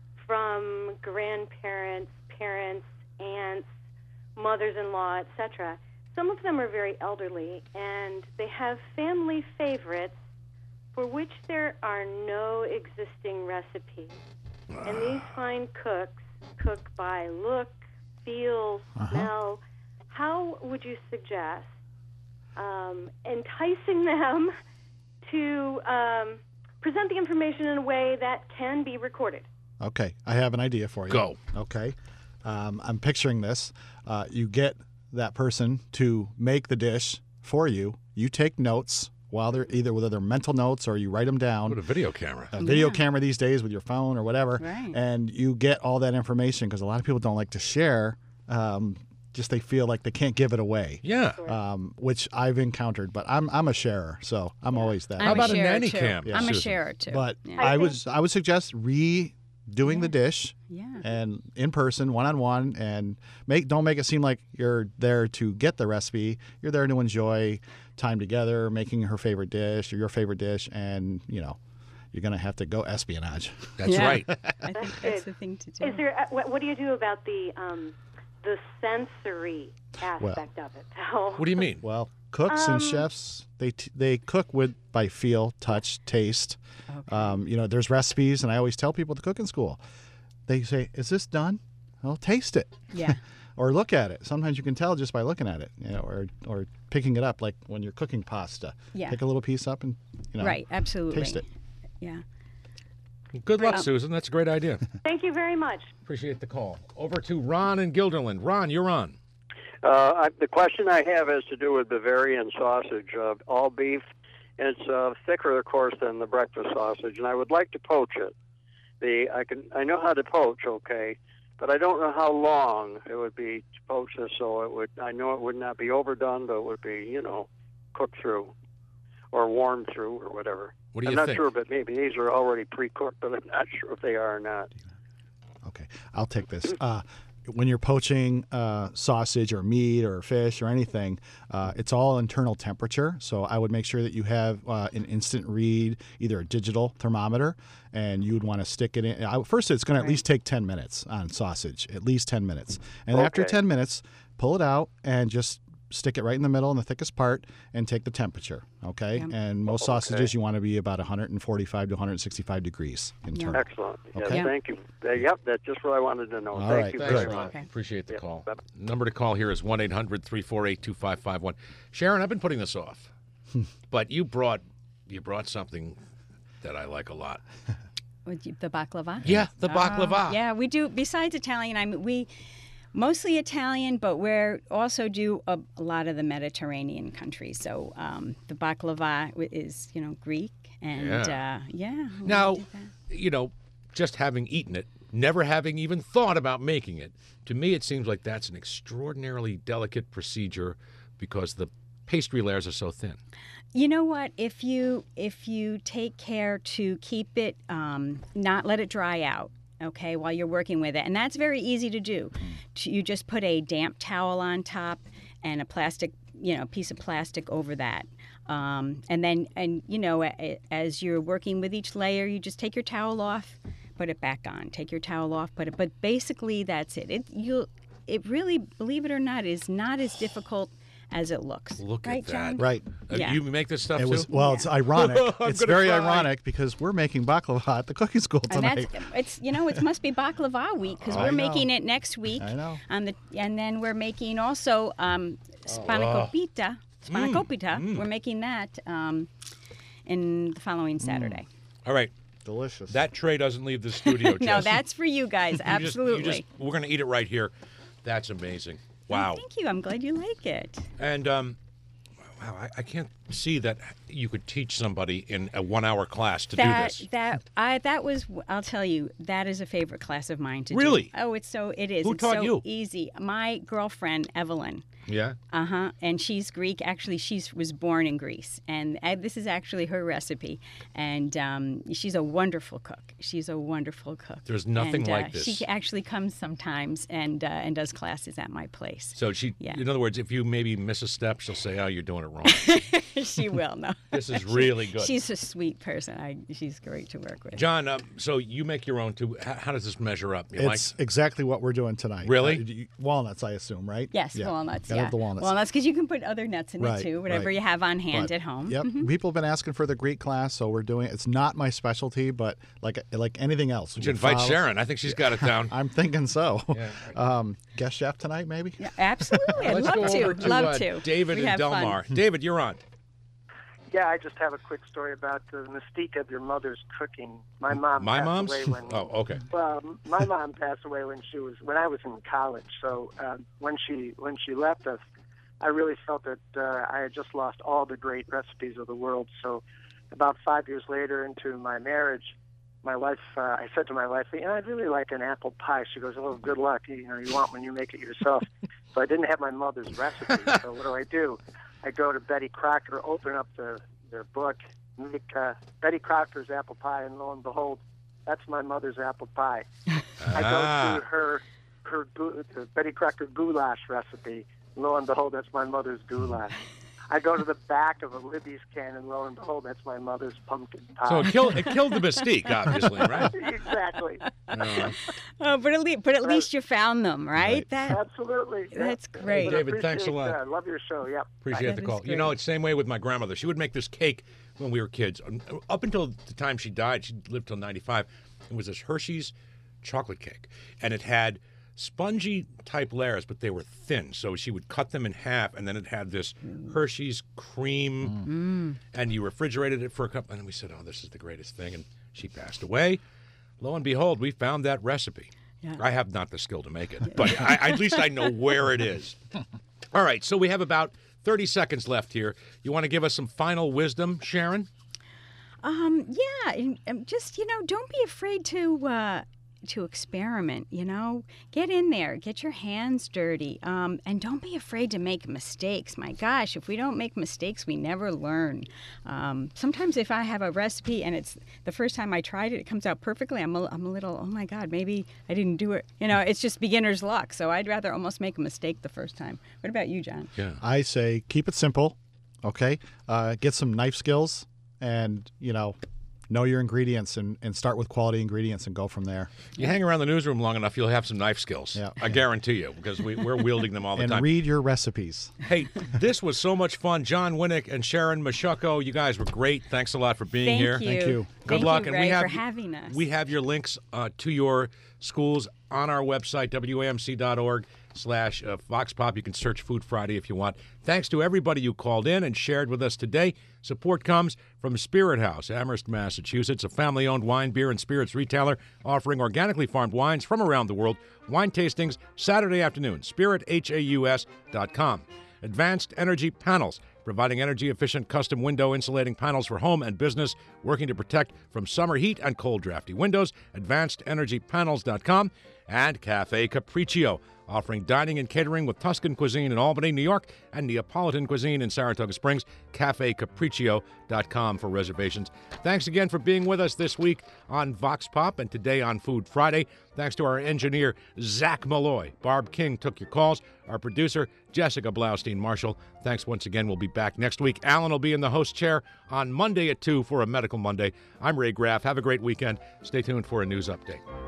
from grandparents, parents, aunts, mothers-in-law, et cetera. Some of them are very elderly, and they have family favorites for which there are no existing recipes. And these fine cooks cook by look, feel, Uh-huh. smell. How would you suggest um, enticing them to um, present the information in a way that can be recorded? Okay, I have an idea for you. Go. Okay. Um, I'm picturing this. Uh, you get that person to make the dish for you. You take notes while they're either whether they're mental notes or you write them down. What a video camera. A video Yeah. camera these days with your phone or whatever. Right. And you get all that information because a lot of people don't like to share. Um, just they feel like they can't give it away. Yeah. Um, which I've encountered, but I'm I'm a sharer, so I'm always that. I'm How about a a sharer, nanny too. cam, I'm a Susan? sharer, too. But Yeah. I I was I would suggest redoing the dish Yeah. and in person, one on one, and make don't make it seem like you're there to get the recipe. You're there to enjoy time together, making her favorite dish or your favorite dish, and you know you're gonna have to go espionage. That's Yeah. right. I think That's that's good. the thing to do. Is there? Uh, what, what do you do about the um, the sensory aspect of it? So, What do you mean? Well, cooks and Um, chefs they t- they cook with by feel, touch, taste. Okay. Um, you know, there's recipes, and I always tell people at the cooking school, they say, "Is this done?" Well, taste it. Yeah. or look at it. Sometimes you can tell just by looking at it, you know, or or picking it up, like when you're cooking pasta. Yeah. Pick a little piece up and, you know, right, absolutely. taste it. Yeah. Good luck, Um, Susan. That's a great idea. Thank you very much. Appreciate the call. Over to Ron in Guilderland. Ron, you're on. Uh, I, the question I have has to do with Bavarian sausage, uh, all beef. And it's uh, thicker, of course, than the breakfast sausage, and I would like to poach it. The I can I know how to poach, okay, but I don't know how long it would be to poach this, so it would. I know it would not be overdone, but it would be, you know, cooked through, or warmed through, or whatever. What do you I'm not think? sure, but maybe these are already pre-cooked, but I'm not sure if they are or not. Okay, I'll take this. Uh, when you're poaching uh, sausage or meat or fish or anything, uh, it's all internal temperature. So I would make sure that you have uh, an instant read, either a digital thermometer, and you would want to stick it in. I, first, it's going to at least take ten minutes on sausage, at least ten minutes. And after Okay. ten minutes, pull it out and just stick it right in the middle in the thickest part and take the temperature, okay? Yep. And most Okay. sausages, you want to be about one forty-five to one sixty-five degrees internal. Excellent. Yes, Okay. thank you. Uh, yep, that's just what I wanted to know. All thank right, you Thanks, very good. Ron. much. Appreciate the Yeah, call. bye-bye. Number to call here is one eight hundred three four eight two five five one. Sharon, I've been putting this off, but you brought you brought something that I like a lot. With you- the baklava? Yeah, the Oh, baklava. yeah, we do. Besides Italian, I mean, we mostly Italian, but we're also do a, a lot of the Mediterranean countries. So um, the baklava wi- is, you know, Greek, and Yeah. uh, yeah. we Now, did that. you know, just having eaten it, never having even thought about making it, to me it seems like that's an extraordinarily delicate procedure because the pastry layers are so thin. You know what? If you if you take care to keep it, um, not let it dry out, okay, while you're working with it, and that's very easy to do. To- You just put a damp towel on top and a plastic, you know, piece of plastic over that, um, and then and you know, a- as you're working with each layer, you just take your towel off, put it back on. Take your towel off, put it. But basically, that's it. It you, it really, believe it or not, is not as difficult as it looks. Look right, at that. John? Right. Uh, Yeah. You make this stuff It too? was well. It's ironic. I'm It's gonna very cry. ironic because we're making baklava at the cooking school And tonight. that's it's you know it must be baklava week because I we're know. making it next week. I know. On the and then we're making also um, spanakopita. Spanakopita. We're making that um, in the following Saturday. All right. Delicious. That tray doesn't leave the studio, No, Jess. that's for you guys. You just- you Absolutely. just- we're going to eat it right here. That's amazing. Wow. Thank you. I'm glad you like it. And um, wow, I, I can't see that you could teach somebody in a one-hour class to that do this. that I that was I'll tell you that is a favorite class of mine to do. Really? Oh, it's so it is. Who it's taught so you? easy. My girlfriend Evelyn. Yeah. Uh huh. And she's Greek. Actually, she was born in Greece, and uh, this is actually her recipe. And um, she's a wonderful cook. She's a wonderful cook. There's nothing And, uh, like this. She actually comes sometimes and uh, and does classes at my place. So she, Yeah. in other words, if you maybe miss a step, she'll say, "Oh, you're doing it wrong." She will. No. This is really good. She's a sweet person. I, she's great to work with. John, um, so you make your own too. How, how does this measure up? You It's exactly what we're doing tonight. Really? Uh, you- walnuts, I assume, right? Yes, Yeah. walnuts. Gotta Yeah, have the walnuts. Walnuts, because you can put other nuts in Right, it too. Whatever right. you have on hand But, at home. Yep. Mhm. People have been asking for the Greek class, so we're doing it. It's not my specialty, but like like anything else. Would you we invite follow- Sharon? I think she's got it down. I'm thinking so. Yeah, um, guest chef tonight, maybe? Yeah, absolutely. I'd Let's love go to. over to love uh, to. David We in have Del fun. Mar. David, you're on. Yeah, I just have a quick story about the mystique of your mother's cooking. My mom My passed mom's? away when Oh, okay. well, my mom passed away when she was when I was in college. So uh, when she when she left us, I really felt that uh, I had just lost all the great recipes of the world. So about five years later into my marriage, my wife, uh, I said to my wife, you know, I'd really like an apple pie. She goes, oh, good luck. You know, you want when you make it yourself. So I didn't have my mother's recipe. So what do I do? I go to Betty Crocker, open up the, their book, make uh, Betty Crocker's apple pie, and lo and behold, that's my mother's apple pie. I go Ah. to her her gu- the Betty Crocker goulash recipe. Lo and behold, that's my mother's goulash. I go to the back of a Libby's can, and lo and behold, that's my mother's pumpkin pie. So it killed it killed the mystique, obviously, right? Exactly. Uh, Oh, but at least, but at least you found them, right? Right. That Absolutely. That's Yeah. great. But David, appreciate, thanks a lot. Uh, love your show. Yep. Appreciate That the is call. You know, great. it's the same way with my grandmother. She would make this cake when we were kids. Up until the time she died, she lived till ninety-five. It was this Hershey's chocolate cake, and it had spongy type layers, but they were thin. So she would cut them in half, and then it had this Hershey's cream, Mm. and you refrigerated it for a couple. And we said, "Oh, this is the greatest thing." And she passed away. Lo and behold, we found that recipe. Yeah. I have not the skill to make it, but I, at least I know where it is. All right, so we have about thirty seconds left here. You want to give us some final wisdom, Sharon? Um, yeah, and, and just, you know, don't be afraid to uh, to experiment, you know. Get in there, get your hands dirty, um, and don't be afraid to make mistakes. My gosh, if we don't make mistakes, we never learn. Um, sometimes if I have a recipe and it's the first time I tried it, it comes out perfectly, I'm a, I'm a little, oh my God, maybe I didn't do it. You know, it's just beginner's luck, so I'd rather almost make a mistake the first time. What about you, John? Yeah. I say keep it simple, okay? Uh, get some knife skills and, you know, know your ingredients and, and start with quality ingredients and go from there. You hang around the newsroom long enough, you'll have some knife skills. Yeah. I guarantee you, because we, we're wielding them all the and time. read your recipes. Hey, this was so much fun. John Winnick and Sharon Mashucko, you guys were great. Thanks a lot for being Thank here. you. Thank you. Good Thank luck. you, and we Ray, have for having us. We have your links uh, to your schools on our website, W A M C dot org slash Vox Pop. You can search Food Friday if you want. Thanks to everybody you called in and shared with us today. Support comes from Spirit House, Amherst, Massachusetts, a family-owned wine, beer, and spirits retailer offering organically farmed wines from around the world. Wine tastings Saturday afternoon, spirit haus dot com. Advanced Energy Panels, providing energy-efficient custom window insulating panels for home and business, working to protect from summer heat and cold drafty windows. advanced energy panels dot com. And Cafe Capriccio, offering dining and catering with Tuscan cuisine in Albany, New York, and Neapolitan cuisine in Saratoga Springs. cafe capriccio dot com for reservations. Thanks again for being with us this week on Vox Pop and today on Food Friday. Thanks to our engineer, Zach Malloy. Barb King took your calls. Our producer, Jessica Blaustein-Marshall. Thanks once again. We'll be back next week. Alan will be in the host chair on Monday at two for a Medical Monday. I'm Ray Graff. Have a great weekend. Stay tuned for a news update.